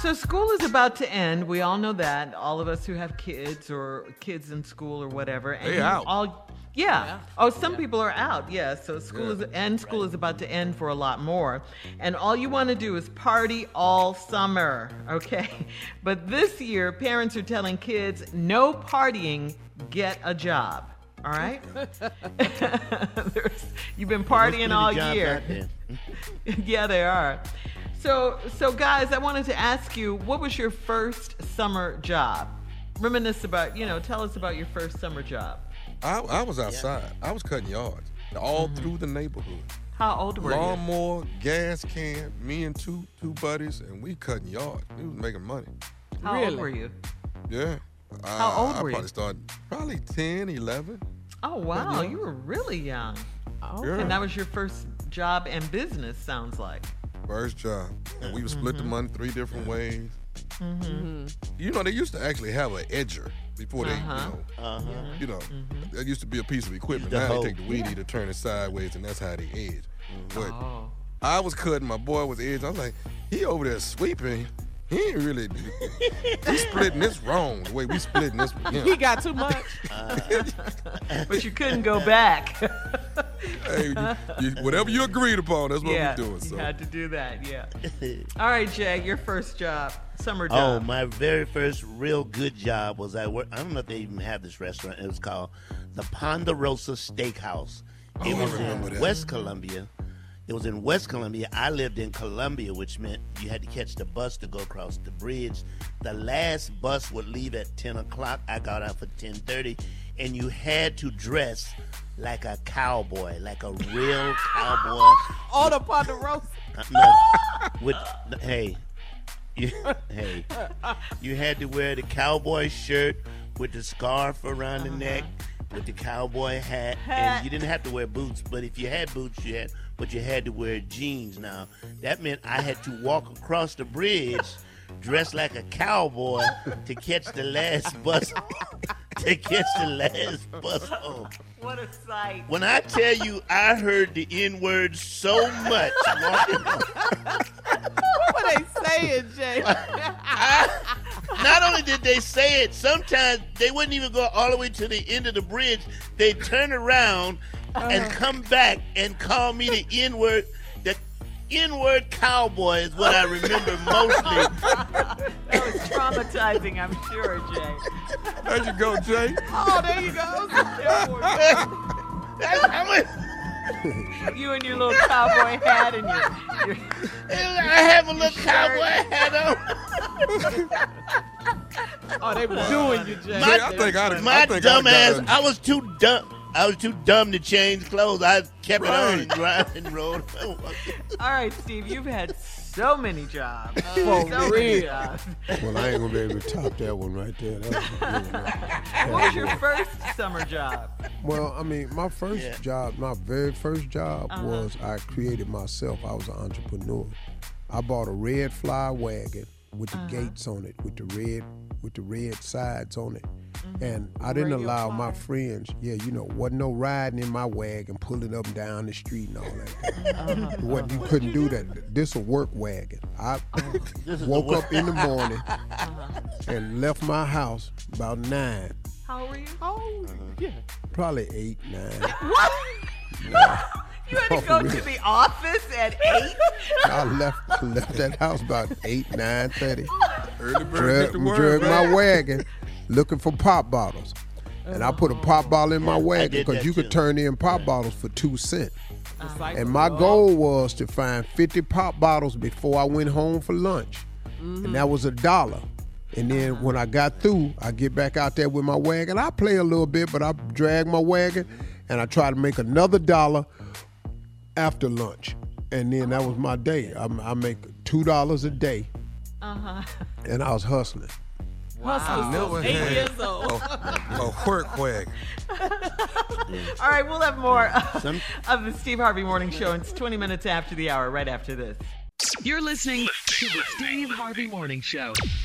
So school is about to end. We all know that. All of us who have kids or kids in school or whatever. And They out. Yeah. Oh, some people are out. Yeah. So school is about to end for a lot more. And all you want to do is party all summer. Okay. But this year, parents are telling kids, no partying, get a job. All right? You've been partying all year. Yeah, they are. So guys, I wanted to ask you, what was your first summer job? Reminisce about, tell us about your first summer job. I was outside. I was cutting yards all through the neighborhood. How old were you? Lawnmower, gas can, me and two buddies, and we cutting yards. We was making money. How old were you? Yeah. How old were you? I probably started 10, 11. Oh, wow. You were really young. Okay. Yeah. And that was your first job and business, sounds like. First job. And we would split the money 3 different ways. They used to actually have an edger before they, that used to be a piece of equipment. Now they take the weed eater, turn it sideways, and that's how they edge. But I was cutting, my boy was edging. I was like, he over there sweeping. He ain't really, we splitting this wrong the way we splitting this. He got too much. But you couldn't go back. Hey, whatever you agreed upon, that's what we're doing. You had to do that, yeah. All right, Jay, your first job, summer job. Oh, my very first real good job was I don't know if they even have this restaurant. It was called the Ponderosa Steakhouse. It was in West Columbia. It was in West Columbia. I lived in Columbia, which meant you had to catch the bus to go across the bridge. The last bus would leave at 10 o'clock. I got out for 10:30, and you had to dress like a cowboy, like a real cowboy. On the Ponderosa. You had to wear the cowboy shirt with the scarf around the neck, with the cowboy hat, and you didn't have to wear boots. But if you had boots, but you had to wear jeans. Now that meant I had to walk across the bridge dressed like a cowboy to catch the last bus. Home. What a sight! When I tell you, I heard the N-word so much. What were they saying, Jay? Not only did they say it, sometimes they wouldn't even go all the way to the end of the bridge. They'd turn around and come back and call me the N-word. The N-word cowboy is what I remember mostly. That was traumatizing, I'm sure, Jay. There you go, Jay. Oh, there you go. That's how much. You and your little cowboy hat and your I have a little cowboy hat on. Oh, they were doing you, Jay. My dumb ass. I was too dumb. I was too dumb to change clothes. I kept it on and rode. All right, Steve, you've had so many jobs. For real. Well, I ain't gonna be able to top that one right there. That was a good one. What was your first summer job? Well, I mean, my very first job was I created myself. I was an entrepreneur. I bought a red fly wagon with the gates on it, with the red sides on it. And I didn't allow my friends, wasn't no riding in my wagon, pulling up and down the street and all that. You couldn't do that. This a work wagon. I woke up in the morning and left my house about 9. How old were you? Probably 8, 9. What? You had to go to the office at 8? I left that house about 8, 9:30. Early bird Drug my wagon looking for pop bottles. And I put a pop bottle in my wagon because you could turn in pop bottles for 2 cents. And my goal was to find 50 pop bottles before I went home for lunch. And that was $1. And then when I got through, I get back out there with my wagon. I play a little bit, but I drag my wagon and I try to make another $1 after lunch. And then that was my day. I make $2 a day. And I was hustling. Wow. 8 years old. A work wag. All right, we'll have more of the Steve Harvey Morning Show. It's 20 minutes after the hour, right after this. You're listening to the Steve Harvey Morning Show.